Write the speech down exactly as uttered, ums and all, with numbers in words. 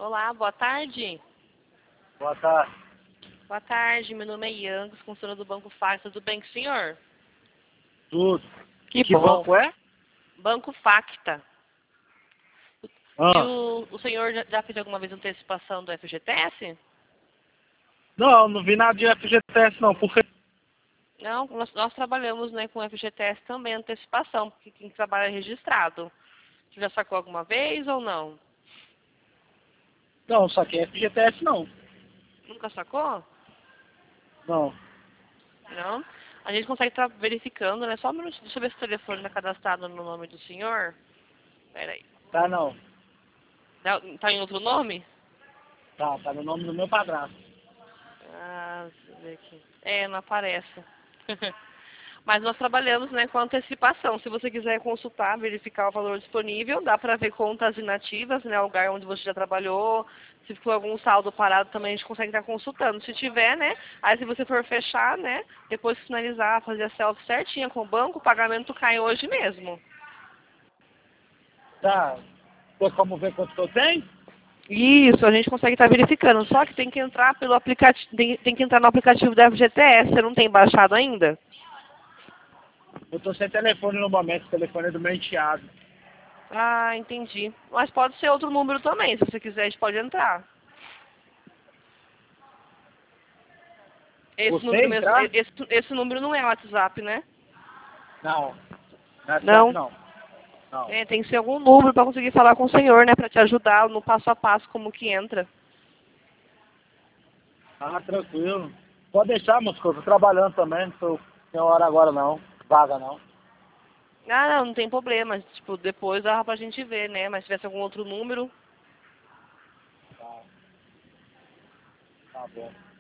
Olá, boa tarde. Boa tarde. Boa tarde, meu nome é Yangs, consultora do Banco Facta. Tudo bem com o senhor? Tudo. Que, Que bom. banco é? Banco Facta. Ah. E o, o senhor já, já fez alguma vez antecipação do F G T S? Não, não vi nada de F G T S não, porque... Não, nós, nós trabalhamos, né, com F G T S também, antecipação, porque quem trabalha é registrado. Você já sacou alguma vez ou não? Não, só que F G T S não. Nunca sacou? Não. Não? A gente consegue estar verificando, né? Só um minuto, deixa eu ver se o telefone está cadastrado no nome do senhor. Pera aí. Tá não. Tá em outro nome? Tá, tá no nome do meu padrasto. Ah, deixa eu ver aqui. É, não aparece. Mas nós trabalhamos, né, com antecipação. Se você quiser consultar, verificar o valor disponível, dá para ver contas inativas, né, o lugar onde você já trabalhou. Se ficou algum saldo parado também a gente consegue estar consultando. Se tiver, né, aí se você for fechar, né, depois que finalizar, fazer a selfie certinha com o banco, o pagamento cai hoje mesmo. Tá. Tem como ver quanto que eu tenho? Isso, a gente consegue estar verificando. Só que tem que entrar pelo aplicativo, tem, tem que entrar no aplicativo da F G T S. Você não tem baixado ainda? Eu tô sem telefone no momento, o telefone é do meu enteado. Ah, entendi. Mas pode ser outro número também, se você quiser, a gente pode entrar. Esse Você número mesmo, entrar? esse, esse número não é WhatsApp, né? Não. Não é WhatsApp Não. não. Não. É, tem que ser algum número para conseguir falar com o senhor, né? Para te ajudar no passo a passo como que entra. Ah, tranquilo. Pode deixar, moço, que eu tô trabalhando também, não tô... tem hora agora não. Vaga não. Ah, não, não tem problema. Tipo, depois dá pra gente ver, né? Mas se tivesse algum outro número. Tá. Tá bom.